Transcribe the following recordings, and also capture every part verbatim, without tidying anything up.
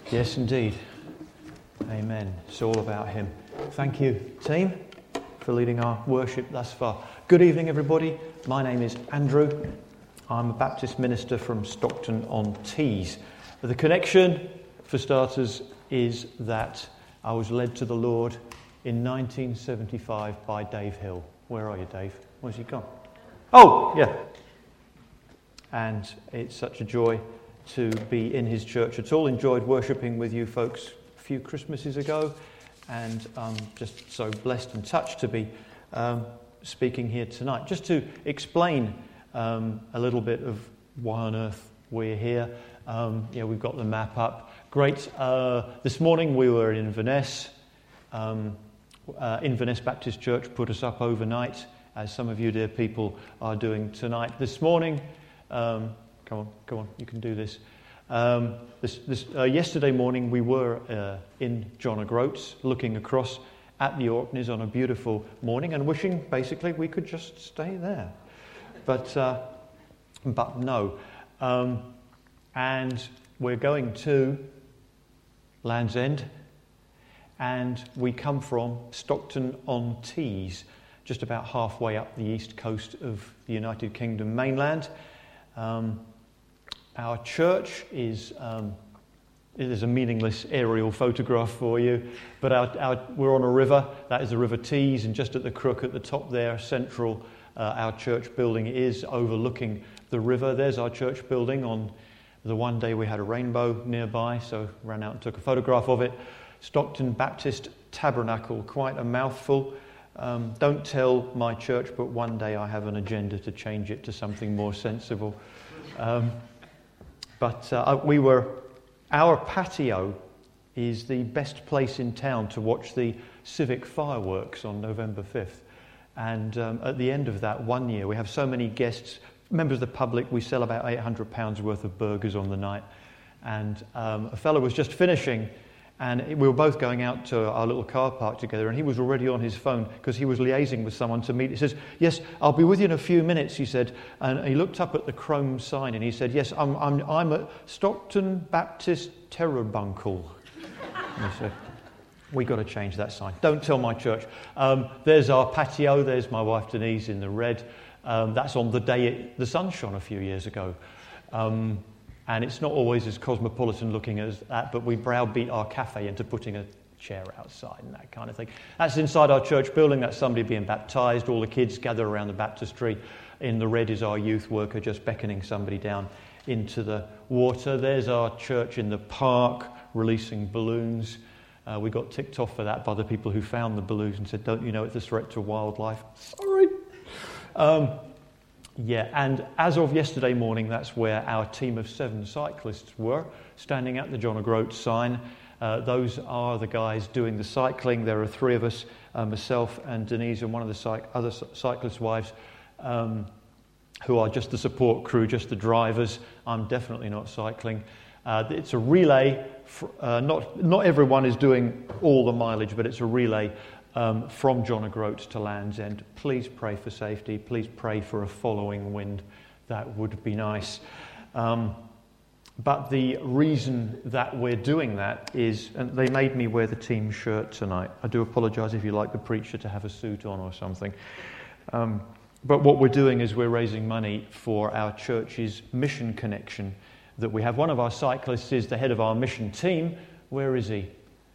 Yes, indeed. Amen. It's all about him. Thank you, team, for leading our worship thus far. Good evening, everybody. My name is Andrew. I'm a Baptist minister from Stockton-on-Tees. The connection, for starters, is that I was led to the Lord in nineteen seventy-five by Dave Hill. Where are you, Dave? Where's he gone? Oh, yeah. And it's such a joy to be in his church at all. Enjoyed worshipping with you folks a few Christmases ago, and I'm just so blessed and touched to be um, speaking here tonight. Just to explain um, a little bit of why on earth we're here. Um, yeah, we've got the map up. Great. Uh, this morning we were in Inverness. Um, uh, Inverness Baptist Church put us up overnight, as some of you dear people are doing tonight. This morning, um, come on, come on, you can do this. Um, this, this uh, yesterday morning we were uh, in John O'Groats, looking across at the Orkneys on a beautiful morning and wishing basically we could just stay there. But, uh, but no. Um, and we're going to Land's End, and we come from Stockton-on-Tees, just about halfway up the east coast of the United Kingdom mainland. Um, our church is, um, it is a meaningless aerial photograph for you, but our, our, we're on a river. That is the River Tees, and just at the crook at the top there, central, uh, our church building is overlooking the river. There's our church building. On the one day we had a rainbow nearby, so ran out and took a photograph of it. Stockton Baptist Tabernacle, quite a mouthful. Um, don't tell my church, but one day I have an agenda to change it to something more sensible. Um, but uh, we were, our patio is the best place in town to watch the civic fireworks on November fifth. And um, at the end of that one year, we have so many guests, members of the public. We sell about eight hundred pounds worth of burgers on the night. And um, a fellow was just finishing, and we were both going out to our little car park together, and he was already on his phone because he was liaising with someone to meet. He says, "Yes, I'll be with you in a few minutes," he said. And he looked up at the chrome sign and he said, "Yes, I'm I'm, I'm at Stockton Baptist Terrabuncle." And he said, "We got to change that sign. Don't tell my church." Um, there's our patio. There's my wife Denise in the red. Um, that's on the day it, the sun shone a few years ago. Um, And it's not always as cosmopolitan looking as that, but we browbeat our cafe into putting a chair outside and that kind of thing. That's inside our church building. That's somebody being baptised. All the kids gather around the baptistry. In the red is our youth worker just beckoning somebody down into the water. There's our church in the park releasing balloons. Uh, we got ticked off for that by the people who found the balloons and said, "Don't you know it's a threat to wildlife?" Sorry. Um, Yeah, and as of yesterday morning, that's where our team of seven cyclists were, standing at the John O'Groats sign. Uh, those are the guys doing the cycling. There are three of us, uh, myself and Denise and one of the cyc- other cyclist wives, um, who are just the support crew, just the drivers. I'm definitely not cycling. Uh, it's a relay. For, uh, not, not everyone is doing all the mileage, but it's a relay Um, from John O'Groats to Land's End. Please pray for safety. Please pray for a following wind. That would be nice. Um, but the reason that we're doing that is, and they made me wear the team shirt tonight. I do apologise if you like the preacher to have a suit on or something. Um, but what we're doing is we're raising money for our church's mission connection that we have. One of our cyclists is the head of our mission team. Where is he?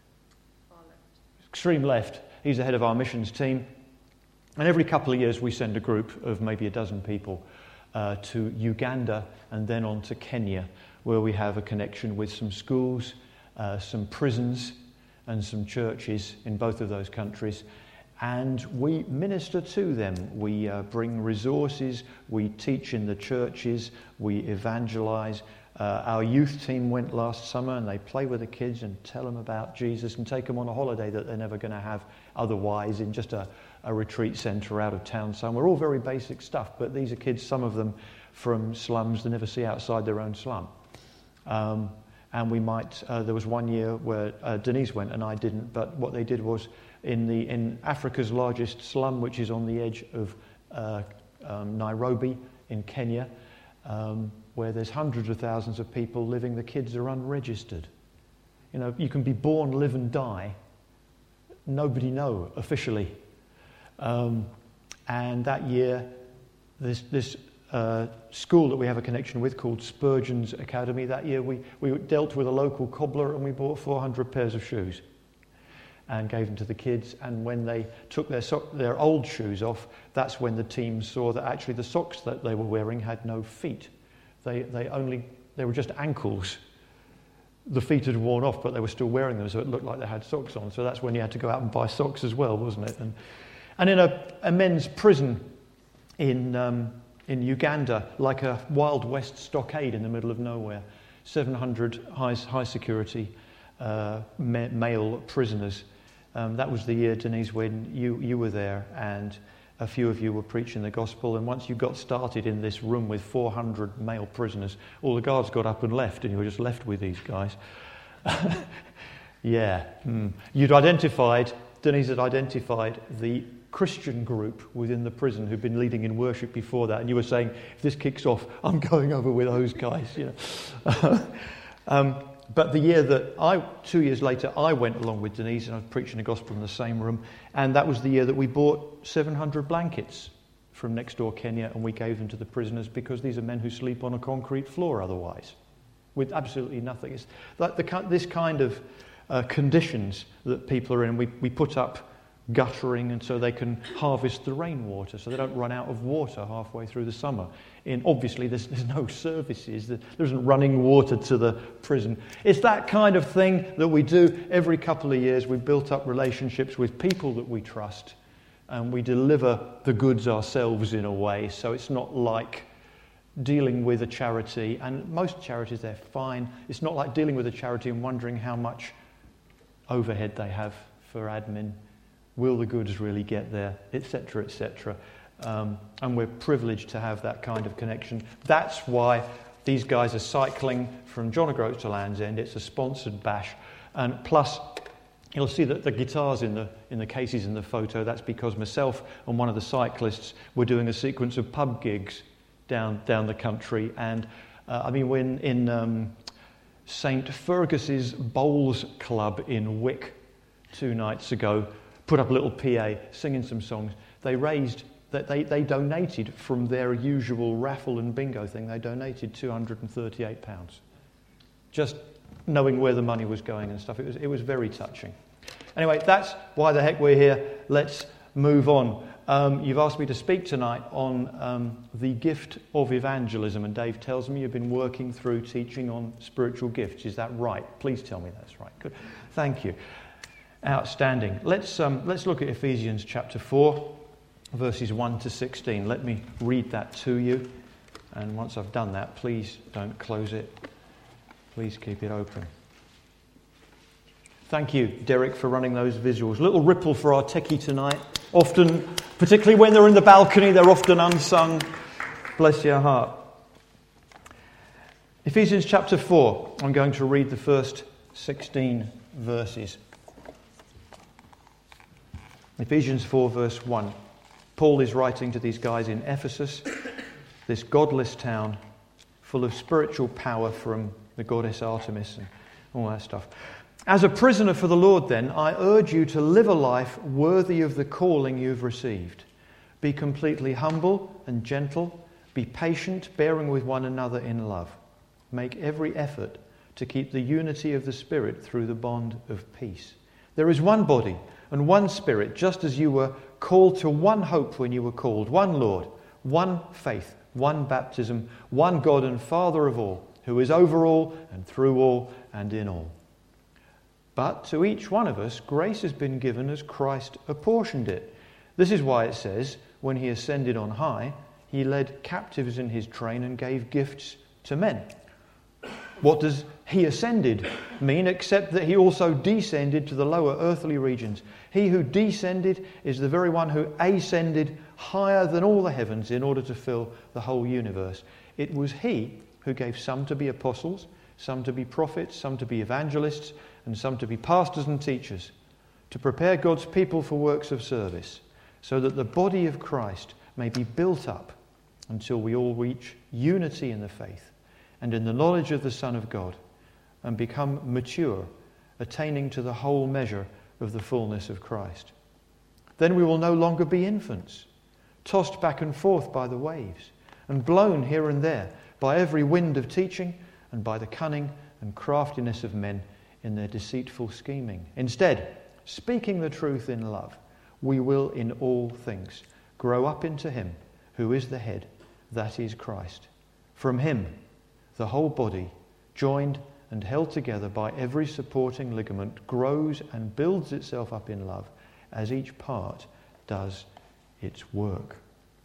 Far left. Extreme left. He's the head of our missions team. And every couple of years we send a group of maybe a dozen people uh, to Uganda and then on to Kenya, where we have a connection with some schools, uh, some prisons and some churches in both of those countries. And we minister to them. We uh, bring resources, we teach in the churches, we evangelize. Uh, our youth team went last summer and they play with the kids and tell them about Jesus and take them on a holiday that they're never going to have otherwise in just a, a retreat centre out of town somewhere. All very basic stuff, but these are kids, some of them from slums they never see outside their own slum. Um, and we might, uh, there was one year where uh, Denise went and I didn't, but what they did was in the in Africa's largest slum, which is on the edge of uh, um, Nairobi in Kenya, um, where there's hundreds of thousands of people living, the kids are unregistered. You know, you can be born, live and die. Nobody know officially. Um, and that year, this this uh, school that we have a connection with called Spurgeon's Academy, that year we, we dealt with a local cobbler and we bought four hundred pairs of shoes and gave them to the kids. And when they took their so- their old shoes off, that's when the team saw that actually the socks that they were wearing had no feet. They they only they were just ankles. The feet had worn off, but they were still wearing them, so it looked like they had socks on. So that's when you had to go out and buy socks as well, wasn't it? And and in a, a men's prison in um, in Uganda, like a Wild West stockade in the middle of nowhere, seven hundred high high security uh, ma- male prisoners. Um, that was the year, Denise, when you you were there, and a few of you were preaching the gospel, and once you got started in this room with four hundred male prisoners, all the guards got up and left, and you were just left with these guys. yeah. Mm. You'd identified, Denise had identified the Christian group within the prison who'd been leading in worship before that, and you were saying, if this kicks off, I'm going over with those guys. You know. um, But the year that I, two years later, I went along with Denise and I was preaching the gospel in the same room. And that was the year that we bought seven hundred blankets from next door Kenya, and we gave them to the prisoners because these are men who sleep on a concrete floor otherwise, with absolutely nothing. It's like the, this kind of uh, conditions that people are in. We, we put up guttering, and so they can harvest the rainwater, so they don't run out of water halfway through the summer. In obviously, there's, there's no services. There isn't running water to the prison. It's that kind of thing that we do every couple of years. We built up relationships with people that we trust, and we deliver the goods ourselves in a way. So it's not like dealing with a charity, and most charities, they're fine. It's not like dealing with a charity and wondering how much overhead they have for admin. Will the goods really get there, et cetera, et cetera. Um, and we're privileged to have that kind of connection. That's why these guys are cycling from John O'Groats to Land's End. It's a sponsored bash. And plus, you'll see that the guitars in the in the cases in the photo, that's because myself and one of the cyclists were doing a sequence of pub gigs down down the country. And uh, I mean, when in um, Saint Fergus's Bowls Club in Wick two nights ago, put up a little P A, singing some songs. They raised, that they, they donated from their usual raffle and bingo thing, they donated two hundred thirty-eight pounds. Just knowing where the money was going and stuff. It was, it was very touching. Anyway, that's why the heck we're here. Let's move on. Um, you've asked me to speak tonight on um, the gift of evangelism, and Dave tells me you've been working through teaching on spiritual gifts. Is that right? Please tell me that's right. Good. Thank you. Outstanding. Let's um, let's look at Ephesians chapter four, verses one to sixteen. Let me read that to you. And once I've done that, please don't close it. Please keep it open. Thank you, Derek, for running those visuals. Little ripple for our techie tonight. Often, particularly when they're in the balcony, they're often unsung. Bless your heart. Ephesians chapter four. I'm going to read the first sixteen verses. Ephesians four, verse one. Paul is writing to these guys in Ephesus, this godless town full of spiritual power from the goddess Artemis and all that stuff. As a prisoner for the Lord, then, I urge you to live a life worthy of the calling you've received. Be completely humble and gentle. Be patient, bearing with one another in love. Make every effort to keep the unity of the Spirit through the bond of peace. There is one body and one Spirit, just as you were called to one hope when you were called, one Lord, one faith, one baptism, one God and Father of all, who is over all and through all and in all. But to each one of us, grace has been given as Christ apportioned it. This is why it says, when he ascended on high, he led captives in his train and gave gifts to men. What does he ascended mean, except that he also descended to the lower earthly regions? He who descended is the very one who ascended higher than all the heavens in order to fill the whole universe. It was he who gave some to be apostles, some to be prophets, some to be evangelists, and some to be pastors and teachers, to prepare God's people for works of service, so that the body of Christ may be built up until we all reach unity in the faith and in the knowledge of the Son of God, and become mature attaining to the whole measure of the fullness of Christ. Then we will no longer be infants, tossed back and forth by the waves, and blown here and there by every wind of teaching and by the cunning and craftiness of men in their deceitful scheming. Instead, speaking the truth in love, we will in all things grow up into him who is the head, that is Christ. From him, the whole body, joined and held together by every supporting ligament, grows and builds itself up in love as each part does its work.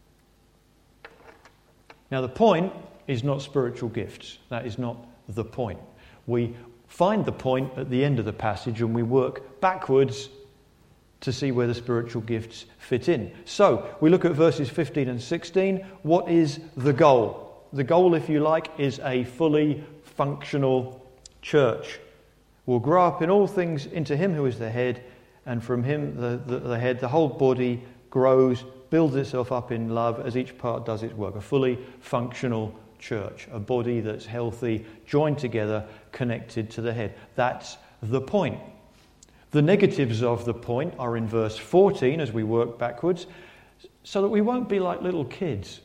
Now, the point is not spiritual gifts. That is not the point. We find the point at the end of the passage and we work backwards to see where the spiritual gifts fit in. So, we look at verses fifteen and sixteen. What is the goal? The goal, if you like, is a fully functional church. We'll grow up in all things into him who is the head, and from him, the, the, the head, the whole body grows, builds itself up in love as each part does its work. A fully functional church, a body that's healthy, joined together, connected to the head. That's the point. The negatives of the point are in verse fourteen as we work backwards, so that we won't be like little kids.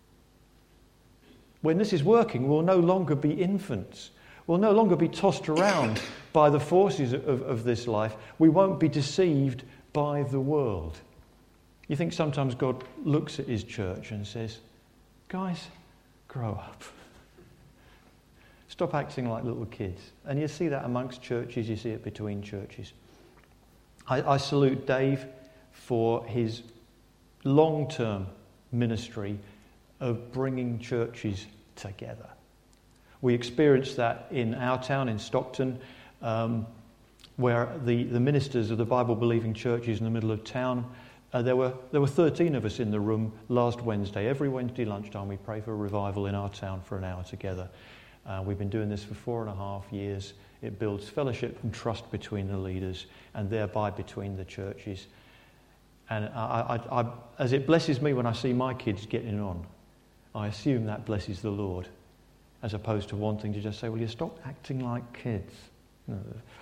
When this is working, we'll no longer be infants. We'll no longer be tossed around by the forces of, of this life. We won't be deceived by the world. You think sometimes God looks at his church and says, guys, grow up. Stop acting like little kids. And you see that amongst churches, you see it between churches. I, I salute Dave for his long-term ministry of bringing churches together. We experienced that in our town, in Stockton, um, where the, the ministers of the Bible-believing churches in the middle of town, uh, there were there were thirteen of us in the room last Wednesday. Every Wednesday lunchtime we pray for a revival in our town for an hour together. Uh, we've been doing this for four and a half years. It builds fellowship and trust between the leaders and thereby between the churches. And I, I, I, as it blesses me when I see my kids getting on, I assume that blesses the Lord, as opposed to wanting to just say, well, you stop acting like kids. No.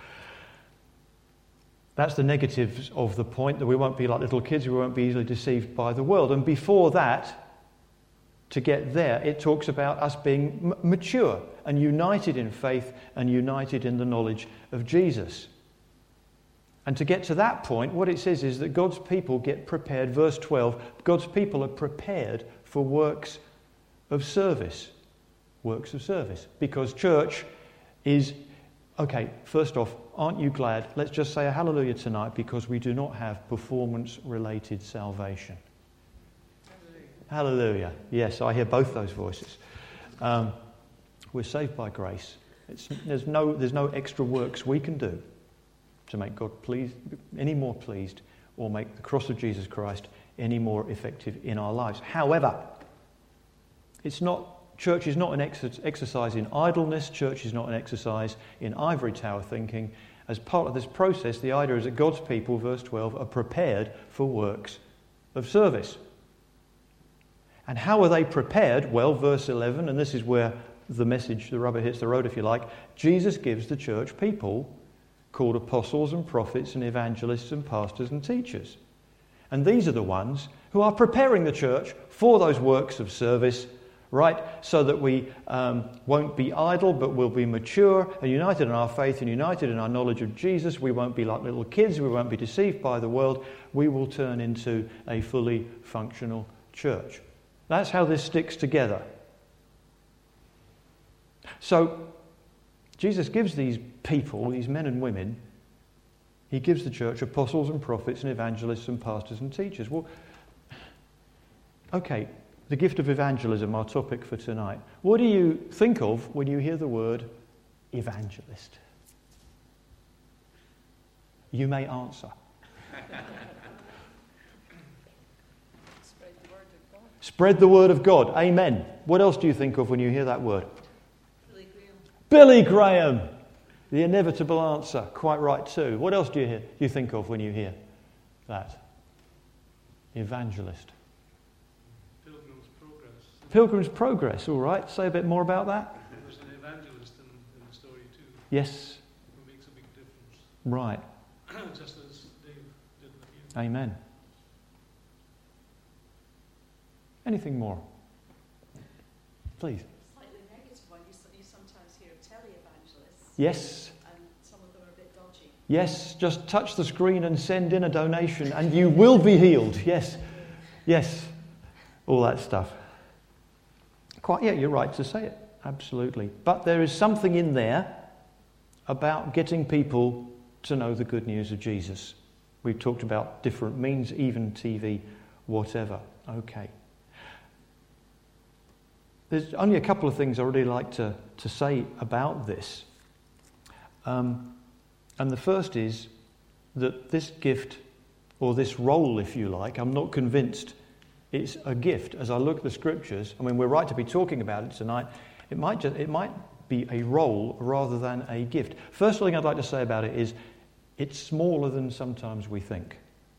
That's the negatives of the point, that we won't be like little kids, we won't be easily deceived by the world. And before that, to get there, it talks about us being m- mature and united in faith and united in the knowledge of Jesus. And to get to that point, what it says is that God's people get prepared. Verse twelve, God's people are prepared for works of service. Works of service. Because church is, okay, first off, aren't you glad? Let's just say a hallelujah tonight, because we do not have performance-related salvation. Hallelujah. Hallelujah. Yes, I hear both those voices. Um, we're saved by grace. It's, there's no there's no extra works we can do to make God pleased, any more pleased, or make the cross of Jesus Christ any more effective in our lives. However, it's not church is not an ex- exercise in idleness. Church is not an exercise in ivory tower thinking. As part of this process, the idea is that God's people, verse twelve, are prepared for works of service. And how are they prepared? Well, verse eleven, and this is where the message, the rubber hits the road, if you like. Jesus gives the church people called apostles and prophets and evangelists and pastors and teachers. And these are the ones who are preparing the church for those works of service, right? So that we um, won't be idle, but we'll be mature and united in our faith and united in our knowledge of Jesus. We won't be like little kids. We won't be deceived by the world. We will turn into a fully functional church. That's how this sticks together. So, Jesus gives these people, these men and women, he gives the church apostles and prophets and evangelists and pastors and teachers. Well, okay, the gift of evangelism, our topic for tonight. What do you think of when you hear the word evangelist? You may answer. Spread the word of God. Spread the word of God. Amen. What else do you think of when you hear that word? Billy Graham. Billy Graham. The inevitable answer. Quite right too. What else do you hear? You think of when you hear that? Evangelist. Pilgrim's Progress. Pilgrim's Progress. All right. Say a bit more about that. There's an evangelist in, in the story too, Yes. who makes a big difference. Right. just as Dave did with you. Amen. Anything more? Please. Slightly negative one. You, you sometimes hear of televangelists. Yes. And some of them are a bit dodgy. Yes, just touch the screen and send in a donation and you will be healed. Yes. Yes. All that stuff. Quite, yeah, you're right to say it. Absolutely. But there is something in there about getting people to know the good news of Jesus. We've talked about different means, even T V, whatever. Okay. There's only a couple of things I really like to, to say about this. Um, and the first is that this gift, or this role, if you like, I'm not convinced it's a gift. As I look at the scriptures, I mean, we're right to be talking about it tonight. It might just, it might be a role rather than a gift. First thing I'd like to say about it is it's smaller than sometimes we think.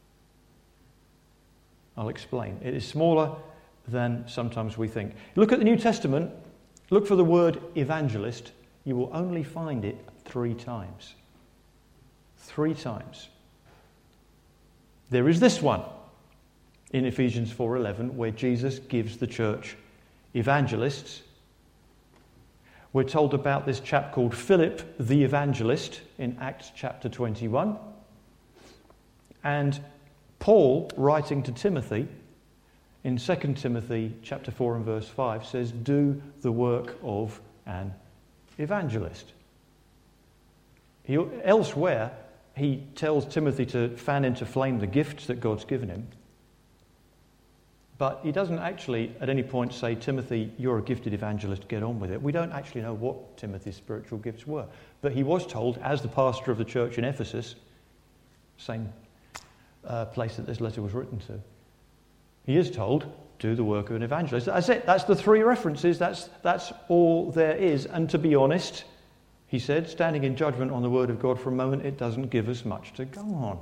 I'll explain. It is smaller than sometimes we think. Look at the New Testament, look for the word evangelist. You will only find it three times. Three times. There is this one in Ephesians four eleven where Jesus gives the church evangelists. We're told about this chap called Philip the evangelist in Acts chapter twenty-one. And Paul, writing to Timothy, in Second Timothy chapter four and verse five, says, do the work of an evangelist. He, elsewhere, he tells Timothy to fan into flame the gifts that God's given him. But he doesn't actually at any point say, Timothy, you're a gifted evangelist, get on with it. We don't actually know what Timothy's spiritual gifts were. But he was told, as the pastor of the church in Ephesus, same uh, place that this letter was written to, he is told, do the work of an evangelist. That's it. That's the three references. That's, that's all there is. And to be honest, he said, standing in judgment on the word of God for a moment, it doesn't give us much to go on.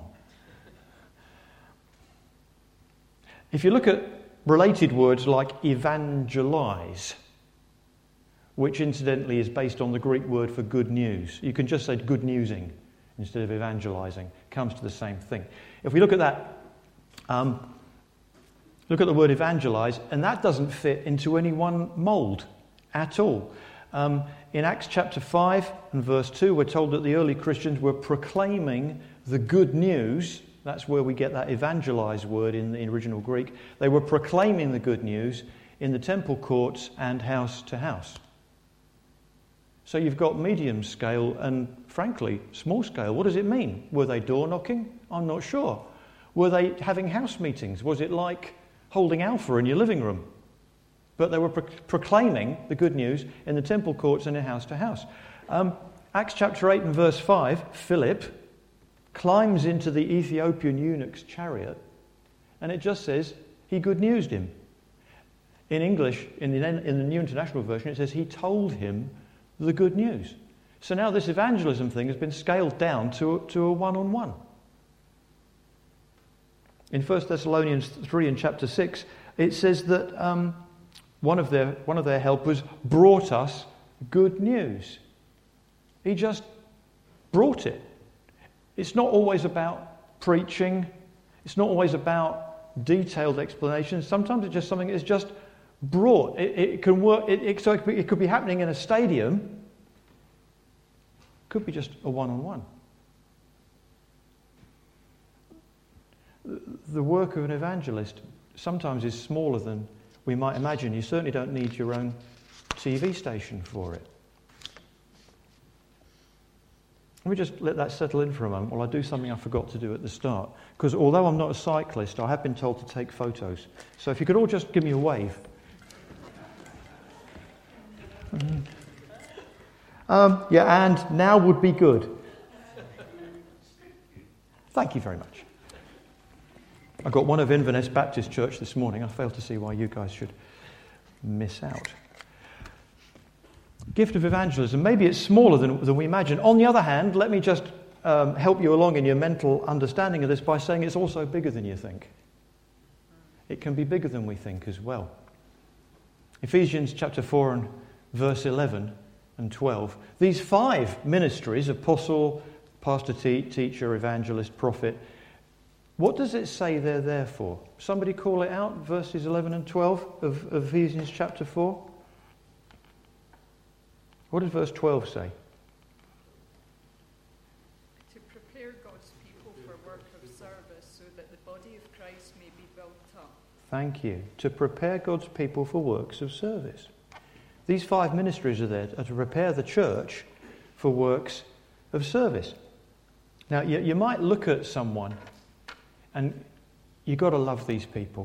If you look at related words like evangelize, which incidentally is based on the Greek word for good news. You can just say good newsing instead of evangelizing. Comes to the same thing. If we look at that, um, look at the word evangelize, and that doesn't fit into any one mould at all. Um, in Acts chapter five and verse two, we're told that the early Christians were proclaiming the good news. That's where we get that evangelize word in the original Greek. They were proclaiming the good news in the temple courts and house to house. So you've got medium scale and, frankly, small scale. What does it mean? Were they door knocking? I'm not sure. Were they having house meetings? Was it like holding Alpha in your living room? But they were pro- proclaiming the good news in the temple courts and in house to house. Um, Acts chapter eight and verse five, Philip climbs into the Ethiopian eunuch's chariot, and it just says he good newsed him. In English, in the, in the New International Version, it says he told him the good news. So now this evangelism thing has been scaled down to, to a one-on-one. In First Thessalonians three and chapter six, it says that um, one of their one of their helpers brought us good news. He just brought it. It's not always about preaching. It's not always about detailed explanations. Sometimes it's just something that's just brought. It, it can work. It, it, so it could, be, it could be happening in a stadium. It could be just a one-on-one. The work of an evangelist sometimes is smaller than we might imagine. You certainly don't need your own T V station for it. Let me just let that settle in for a moment while I do something I forgot to do at the start. Because although I'm not a cyclist, I have been told to take photos. So if you could all just give me a wave. Mm. Um, yeah, and now would be good. Thank you very much. I got one of Inverness Baptist Church this morning. I failed to see why you guys should miss out. Gift of evangelism. Maybe it's smaller than, than we imagine. On the other hand, let me just um, help you along in your mental understanding of this by saying it's also bigger than you think. It can be bigger than we think as well. Ephesians chapter four and verse eleven and twelve. These five ministries, apostle, pastor, te- teacher, evangelist, prophet. What does it say they're there for? Somebody call it out, verses eleven and twelve of, of Ephesians chapter four. What does verse twelve say? To prepare God's people for work of service so that the body of Christ may be built up. Thank you. To prepare God's people for works of service. These five ministries are there to prepare the church for works of service. Now, you, you might look at someone and you've got to love these people.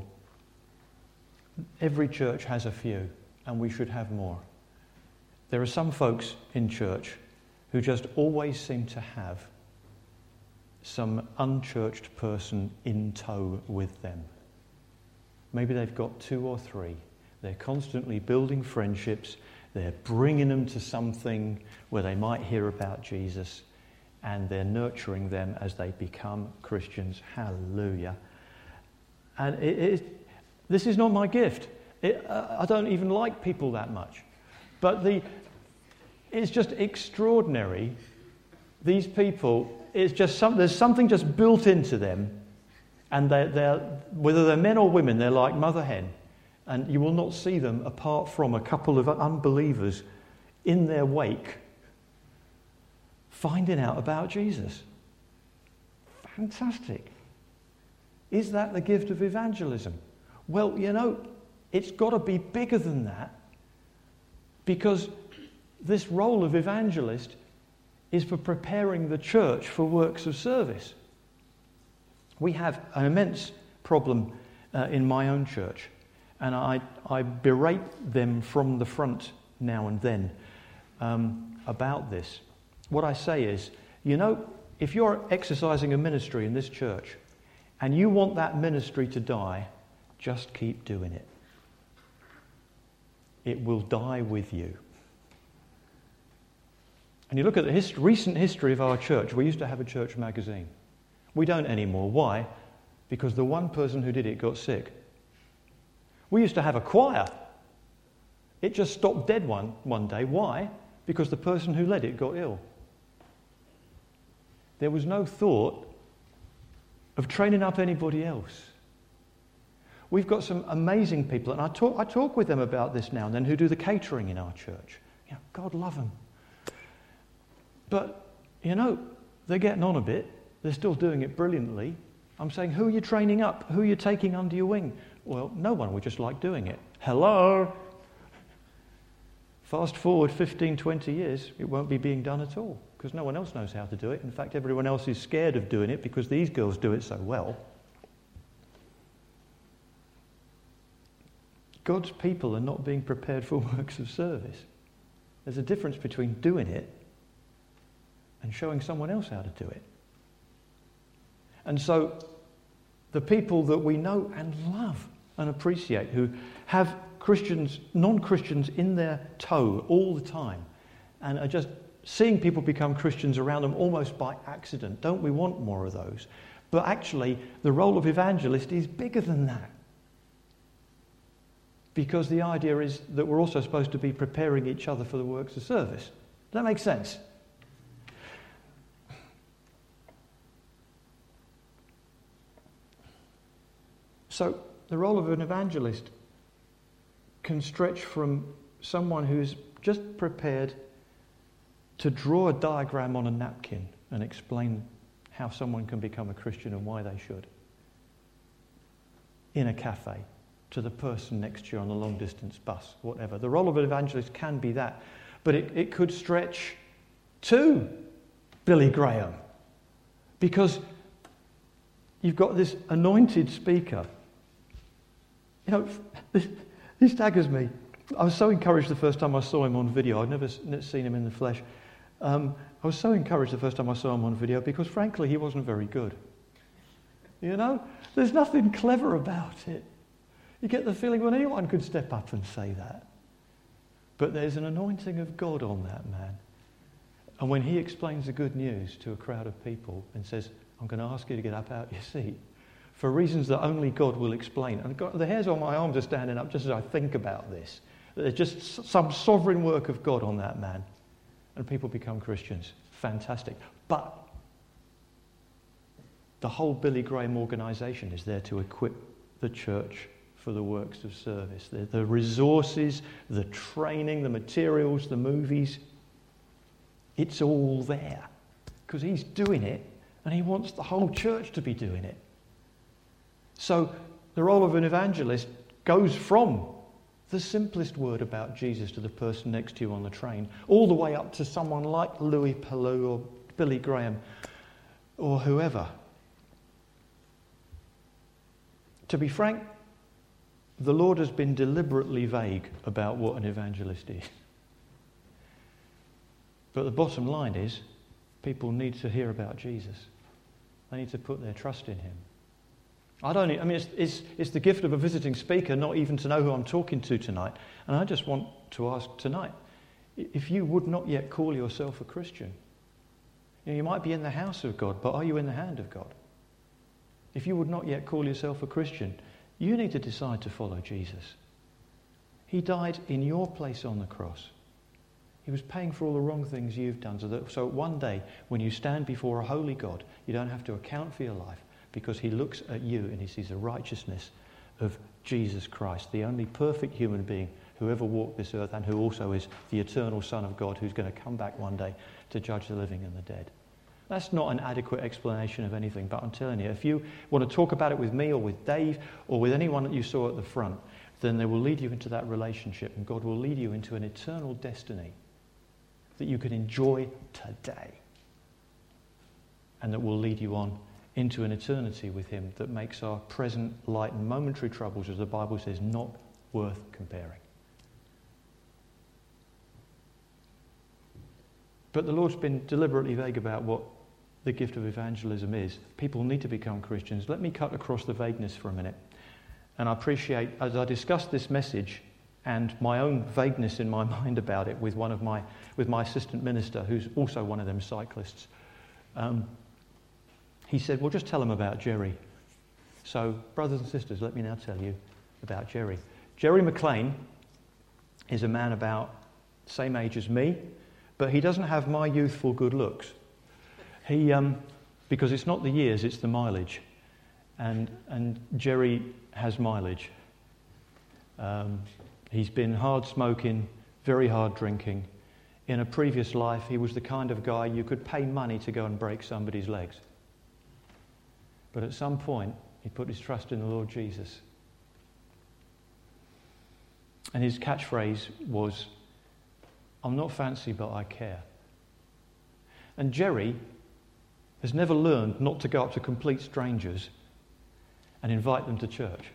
Every church has a few, and we should have more. There are some folks in church who just always seem to have some unchurched person in tow with them. Maybe they've got two or three. They're constantly building friendships. They're bringing them to something where they might hear about Jesus, and they're nurturing them as they become Christians. Hallelujah. And it, it, this is not my gift. It, uh, I don't even like people that much. But the, it's just extraordinary. These people, it's just some, there's something just built into them. And they're, they're, whether they're men or women, they're like mother hen. And you will not see them apart from a couple of unbelievers in their wake finding out about Jesus. Fantastic. Is that the gift of evangelism? Well, you know, it's got to be bigger than that, because this role of evangelist is for preparing the church for works of service. We have an immense problem uh, in my own church, and I, I berate them from the front now and then um, about this. What I say is, you know, if you're exercising a ministry in this church and you want that ministry to die, just keep doing it. It will die with you. And you look at the hist- recent history of our church. We used to have a church magazine. We don't anymore. Why? Because the one person who did it got sick. We used to have a choir. It just stopped dead one, one day. Why? Because the person who led it got ill. There was no thought of training up anybody else. We've got some amazing people, and I talk, I talk with them about this now and then, who do the catering in our church. You know, God love them. But, you know, they're getting on a bit. They're still doing it brilliantly. I'm saying, who are you training up? Who are you taking under your wing? Well, no one. We just like doing it. Hello? Fast forward fifteen, twenty years, it won't be being done at all, because no one else knows how to do it. In fact, everyone else is scared of doing it because these girls do it so well. God's people are not being prepared for works of service. There's a difference between doing it and showing someone else how to do it. And so the people that we know and love and appreciate, who have Christians, non-Christians in their tow all the time, and are just seeing people become Christians around them almost by accident. Don't we want more of those? But actually, the role of evangelist is bigger than that. Because the idea is that we're also supposed to be preparing each other for the works of service. Does that make sense? So, the role of an evangelist can stretch from someone who's just prepared to draw a diagram on a napkin and explain how someone can become a Christian and why they should, in a cafe, to the person next to you on the long-distance bus, whatever. The role of an evangelist can be that, but it, it could stretch to Billy Graham, because you've got this anointed speaker. You know, this, this staggers me. I was so encouraged the first time I saw him on video. I'd never seen him in the flesh. Um, I was so encouraged the first time I saw him on video because, frankly, he wasn't very good. You know? There's nothing clever about it. You get the feeling, well, anyone could step up and say that. But there's an anointing of God on that man. And when he explains the good news to a crowd of people and says, I'm going to ask you to get up out your seat, for reasons that only God will explain. And God, the hairs on my arms are standing up just as I think about this. There's just some sovereign work of God on that man. And people become Christians. Fantastic. But The whole Billy Graham organisation is there to equip the church for the works of service. The, the resources, the training, the materials, the movies, it's all there because he's doing it and he wants the whole church to be doing it. So the role of an evangelist goes from the simplest word about Jesus to the person next to you on the train, all the way up to someone like Louis Palou or Billy Graham or whoever. To be frank, the Lord has been deliberately vague about what an evangelist is. But the bottom line is, people need to hear about Jesus. They need to put their trust in him. I don't. I mean, it's, it's, it's the gift of a visiting speaker not even to know who I'm talking to tonight. And I just want to ask tonight, if you would not yet call yourself a Christian, you know, you might be in the house of God, but are you in the hand of God? If you would not yet call yourself a Christian, you need to decide to follow Jesus. He died in your place on the cross. He was paying for all the wrong things you've done, so that so one day when you stand before a holy God, you don't have to account for your life, because he looks at you and he sees the righteousness of Jesus Christ, the only perfect human being who ever walked this earth and who also is the eternal Son of God who's going to come back one day to judge the living and the dead. That's not an adequate explanation of anything, but I'm telling you, if you want to talk about it with me or with Dave or with anyone that you saw at the front, then they will lead you into that relationship and God will lead you into an eternal destiny that you can enjoy today and that will lead you on into an eternity with him that makes our present light and momentary troubles, as the Bible says, not worth comparing. But the Lord's been deliberately vague about what the gift of evangelism is. People need to become Christians. Let me cut across the vagueness for a minute. And I appreciate, as I discussed this message and my own vagueness in my mind about it with one of my, with my assistant minister, who's also one of them cyclists, um, he said, well, just tell them about Jerry. So, brothers and sisters, let me now tell you about Jerry. Jerry McLean is a man about the same age as me, but he doesn't have my youthful good looks. He, um, because it's not the years, it's the mileage. And, and Jerry has mileage. Um, he's been hard smoking, very hard drinking. In a previous life, he was the kind of guy you could pay money to go and break somebody's legs. But at some point, he put his trust in the Lord Jesus. And his catchphrase was, I'm not fancy, but I care. And Jerry has never learned not to go up to complete strangers and invite them to church.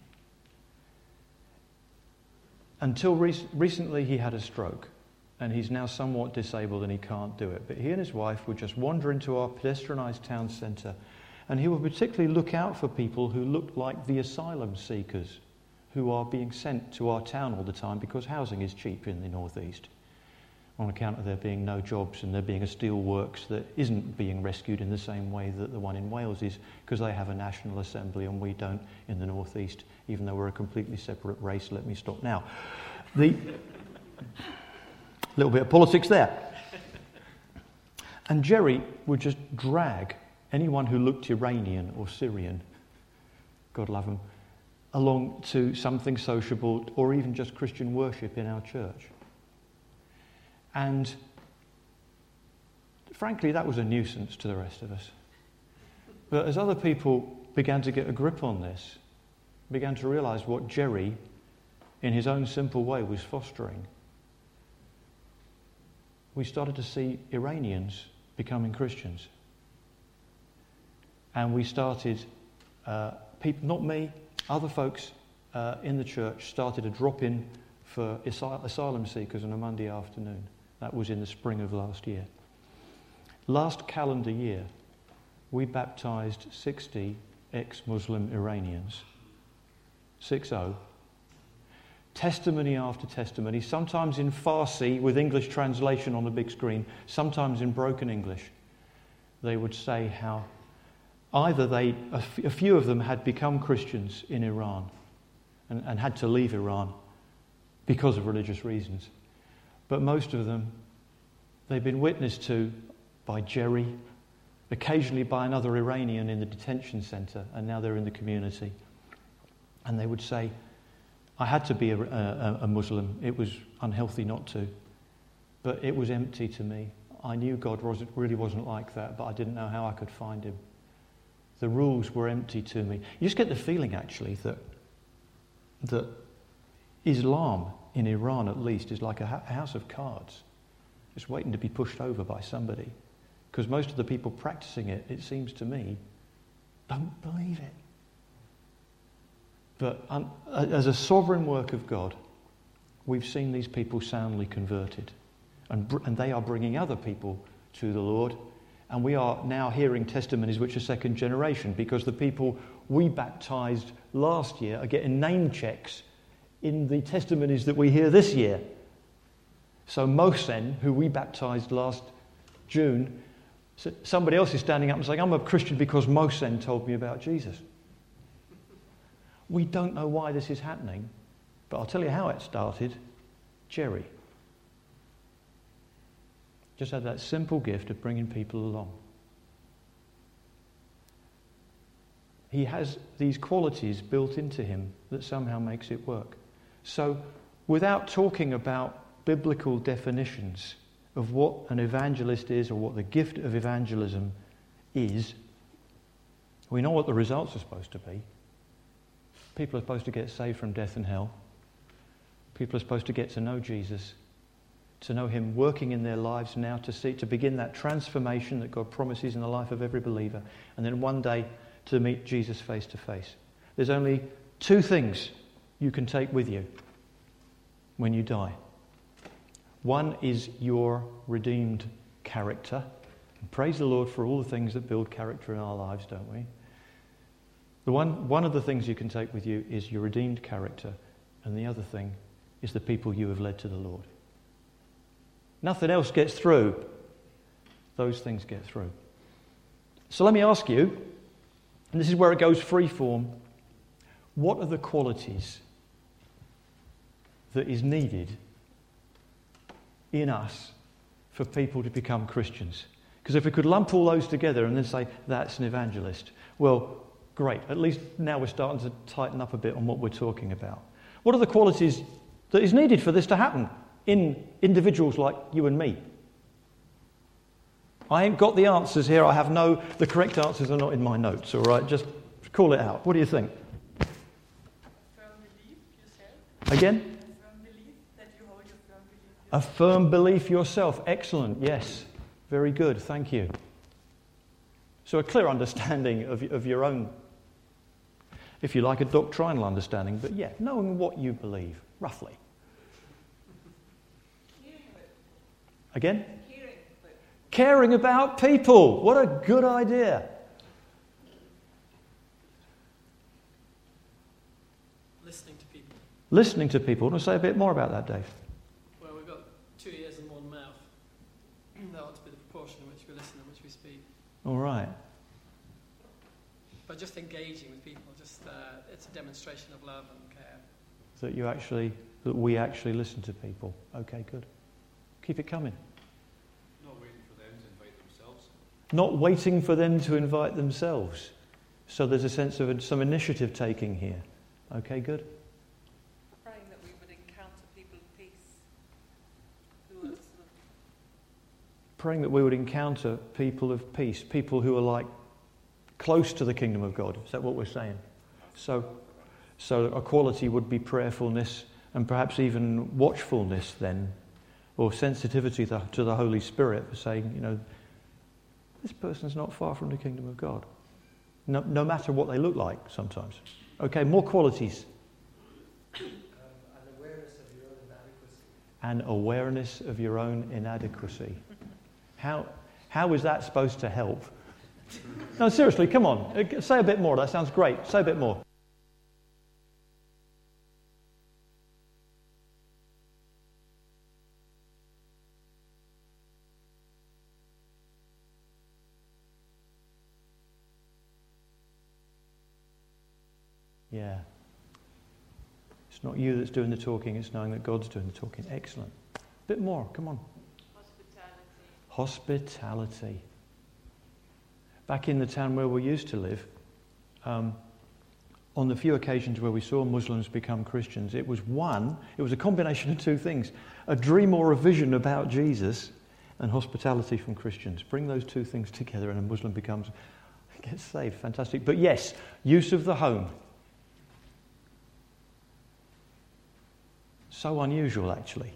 Until re- recently, he had a stroke, and he's now somewhat disabled and he can't do it. But he and his wife would just wander into our pedestrianised town centre, and he would particularly look out for people who looked like the asylum seekers who are being sent to our town all the time because housing is cheap in the northeast, on account of there being no jobs and there being a steelworks that isn't being rescued in the same way that the one in Wales is, because they have a national assembly and we don't in the northeast, even though we're a completely separate race. Let me stop now. The little bit of politics there. And Jerry would just drag anyone who looked Iranian or Syrian, God love them, along to something sociable or even just Christian worship in our church. And frankly, that was a nuisance to the rest of us. But as other people began to get a grip on this, began to realise what Jerry, in his own simple way, was fostering, we started to see Iranians becoming Christians. And we started, uh, people, not me, other folks uh, in the church started a drop-in for asyl- asylum seekers on a Monday afternoon. That was in the spring of last year. Last calendar year, we baptised sixty ex-Muslim Iranians. six oh. Testimony after testimony, sometimes in Farsi with English translation on the big screen, sometimes in broken English. They would say how either they, a, f- a few of them had become Christians in Iran and, and had to leave Iran because of religious reasons. But most of them, they've been witnessed to by Jerry, occasionally by another Iranian in the detention centre, and now they're in the community. And they would say, I had to be a, a, a Muslim. It was unhealthy not to. But it was empty to me. I knew God was, really wasn't like that, but I didn't know how I could find him. The rules were empty to me. You just get the feeling, actually, that, that Islam, in Iran at least, is like a, ha- a house of cards, just waiting to be pushed over by somebody. Because most of the people practicing it, it seems to me, don't believe it. But um, as a sovereign work of God, we've seen these people soundly converted. And, br- and they are bringing other people to the Lord. And we are now hearing testimonies which are second generation, because the people we baptized last year are getting name checks in the testimonies that we hear this year. So Mohsen, who we baptized last June, somebody else is standing up and saying, I'm a Christian because Mohsen told me about Jesus. We don't know why this is happening, but I'll tell you how it started. Jerry just had that simple gift of bringing people along. He has these qualities built into him that somehow makes it work. So, without talking about biblical definitions of what an evangelist is or what the gift of evangelism is, we know what the results are supposed to be. People are supposed to get saved from death and hell. People are supposed to get to know Jesus, to know him working in their lives now, to see, to begin that transformation that God promises in the life of every believer, and then one day to meet Jesus face to face. There's only two things you can take with you when you die. One is your redeemed character. And praise the Lord for all the things that build character in our lives, don't we? The one, one of the things you can take with you is your redeemed character, and the other thing is the people you have led to the Lord. Nothing else gets through. Those things get through. So let me ask you, and this is where it goes free form, what are the qualities that is needed in us for people to become Christians? Because if we could lump all those together and then say, that's an evangelist, well, great. At least now we're starting to tighten up a bit on what we're talking about. What are the qualities that is needed for this to happen in individuals like you and me? I ain't got the answers here. I have no, the correct answers are not in my notes, all right? Just call it out. What do you think? Firm belief yourself. Again? A firm belief that you hold your firm belief yourself. A firm belief yourself. Excellent. Yes. Very good. Thank you. So a clear understanding of, of your own, if you like, a doctrinal understanding, but yeah, knowing what you believe, roughly. Again? Caring. Caring about people. What a good idea. Listening to people. Listening to people. Want to say a bit more about that, Dave? Well, we've got two ears and one mouth. That ought to be the proportion in which we listen and which we speak. All right. But just engaging with people, just uh, it's a demonstration of love and care. That you actually, that we actually listen to people. Okay, good. Keep it coming. Not waiting for them to invite themselves. Not waiting for them to invite themselves. So there's a sense of some initiative taking here. Okay, good. Praying that we would encounter people of peace. Who are sort of Praying that we would encounter people of peace, people who are like close to the kingdom of God. Is that what we're saying? So, so a quality would be prayerfulness and perhaps even watchfulness then, or sensitivity to the Holy Spirit for saying, you know, this person's not far from the kingdom of God. No, no matter what they look like sometimes. Okay, more qualities. Um, an awareness of your own inadequacy. An awareness of your own inadequacy. How, how is that supposed to help? No, seriously, come on. Say a bit more. That sounds great. Say a bit more. Yeah. It's not you that's doing the talking, it's knowing that God's doing the talking. Excellent. A bit more, come on. hospitality. Hospitality. back in the town where we used to live, um, on the few occasions where we saw Muslims become Christians, it was one, it was a combination of two things, a dream or a vision about Jesus and hospitality from Christians. Bring those two things together and a Muslim becomes, gets saved. Fantastic. But yes, use of the home. So unusual, actually.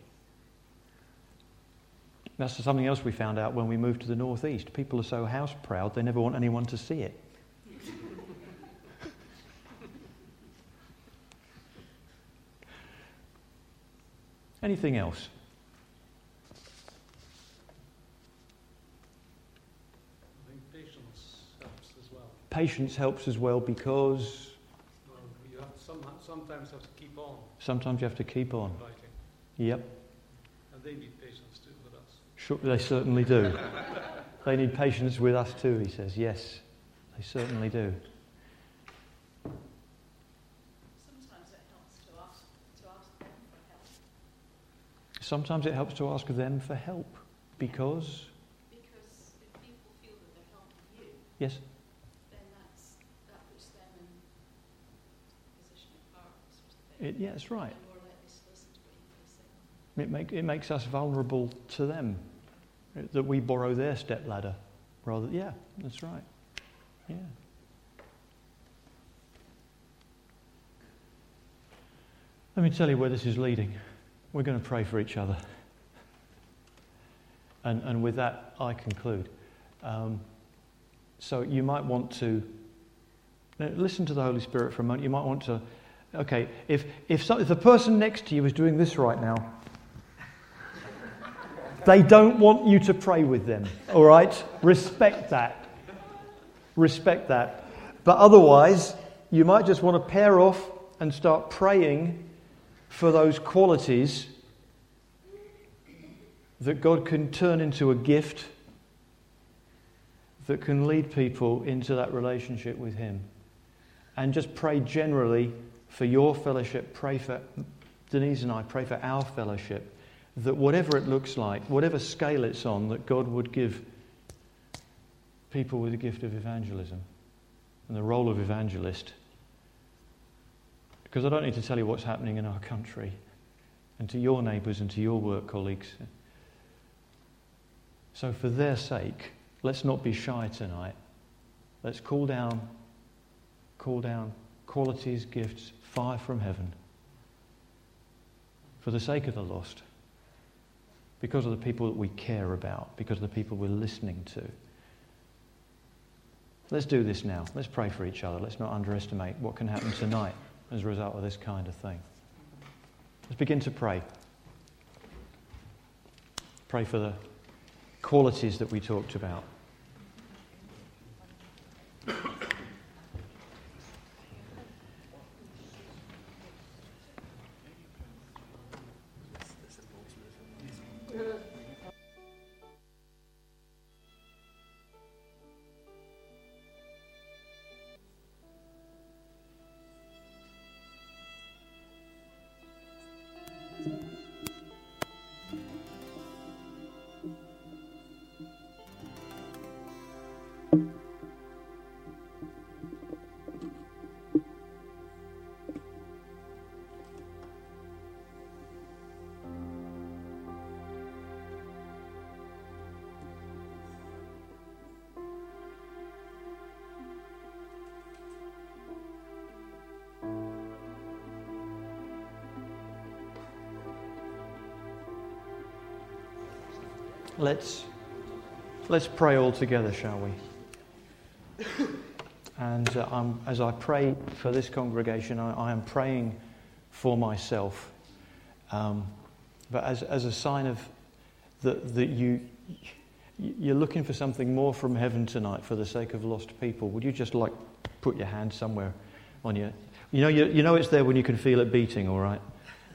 That's something else we found out when we moved to the northeast. People are so house proud, they never want anyone to see it. Anything else? I think patience helps as well. Patience helps as well because Well, you have some, sometimes have to keep on sometimes you have to keep on. inviting. Yep, And they need patience too with us. sure, they certainly do. They need patience with us too, he says. Yes, they certainly do. Sometimes it helps to ask, to ask them for help. Sometimes it helps to ask them for help because, Because if people feel that they're helping you, yes, then that's, that puts them in a position of power, sort of thing. it, yeah, that's right. They're more likely to listen to what you have to say. It, make, it makes us vulnerable to them, that we borrow their stepladder rather. Yeah, that's right. Yeah. Let me tell you where this is leading. We're going to pray for each other. And, and with that, I conclude. Um, so you might want to now, listen to the Holy Spirit for a moment. You might want to, okay, if, if, so, if the person next to you is doing this right now, they don't want you to pray with them, all right? Respect that. Respect that. But otherwise, you might just want to pair off and start praying for those qualities that God can turn into a gift that can lead people into that relationship with Him. And just pray generally for your fellowship. Pray for Denise and I, pray for our fellowship, that whatever it looks like, whatever scale it's on, that God would give people with the gift of evangelism and the role of evangelist. Because I don't need to tell you what's happening in our country and to your neighbours and to your work colleagues. So for their sake, let's not be shy tonight. Let's call down, call down qualities, gifts, fire from heaven for the sake of the lost, because of the people that we care about, because of the people we're listening to. Let's do this now. Let's pray for each other. Let's not underestimate what can happen tonight as a result of this kind of thing. Let's begin to pray. Pray for the qualities that we talked about. Let's, let's pray all together, shall we? And uh, I'm, as I pray for this congregation, I, I am praying for myself. Um, but as, as a sign of that, that you, you're looking for something more from heaven tonight for the sake of lost people, would you just like put your hand somewhere on your... You know, you, you know it's there when you can feel it beating, all right?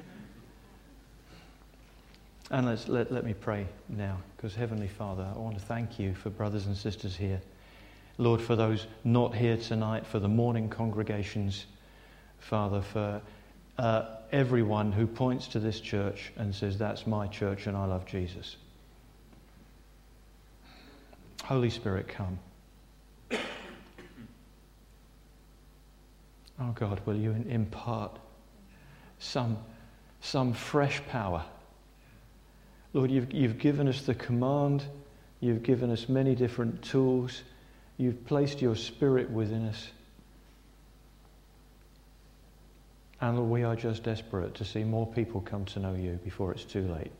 And let's, let, let me pray now, because Heavenly Father, I want to thank you for brothers and sisters here. Lord, for those not here tonight, for the morning congregations, Father, for uh, everyone who points to this church and says, that's my church and I love Jesus. Holy Spirit, come. Oh God, will you impart some, some fresh power? Lord, you've, you've given us the command. You've given us many different tools. You've placed your Spirit within us. And Lord, we are just desperate to see more people come to know you before it's too late.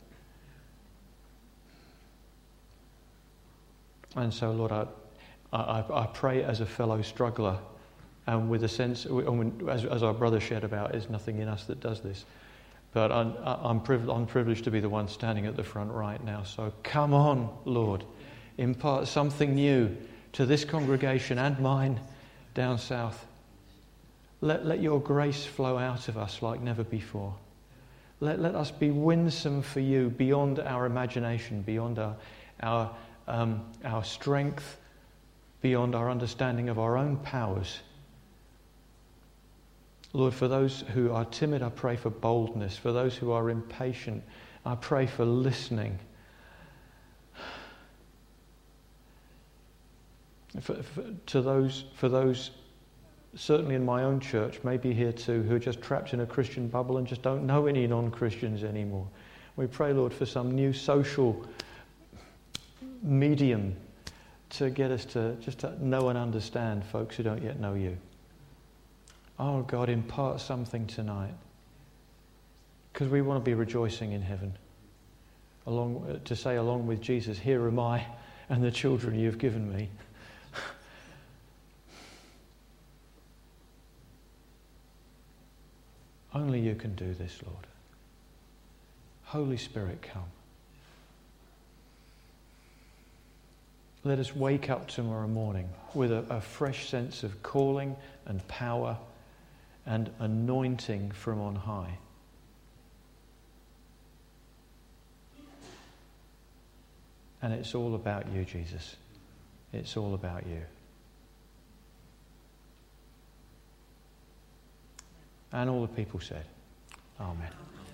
And so, Lord, I, I, I pray as a fellow struggler, and with a sense, as, as our brother shared about, there's nothing in us that does this. But I'm, I'm, privileged, I'm privileged to be the one standing at the front right now. So come on, Lord, impart something new to this congregation and mine down south. Let, let your grace flow out of us like never before. Let, let us be winsome for you beyond our imagination, beyond our, our, um, our strength, beyond our understanding of our own powers. Lord, for those who are timid, I pray for boldness. For those who are impatient, I pray for listening. For, for, to those, for those, certainly in my own church, maybe here too, who are just trapped in a Christian bubble and just don't know any non-Christians anymore. We pray, Lord, for some new social medium to get us to just to know and understand folks who don't yet know you. Oh God, impart something tonight, because we want to be rejoicing in heaven, along to say along with Jesus, here am I and the children you've given me. Only you can do this, Lord. Holy Spirit, come. Let us wake up tomorrow morning with a, a fresh sense of calling and power and anointing from on high. And it's all about you, Jesus. It's all about you. And all the people said, Amen.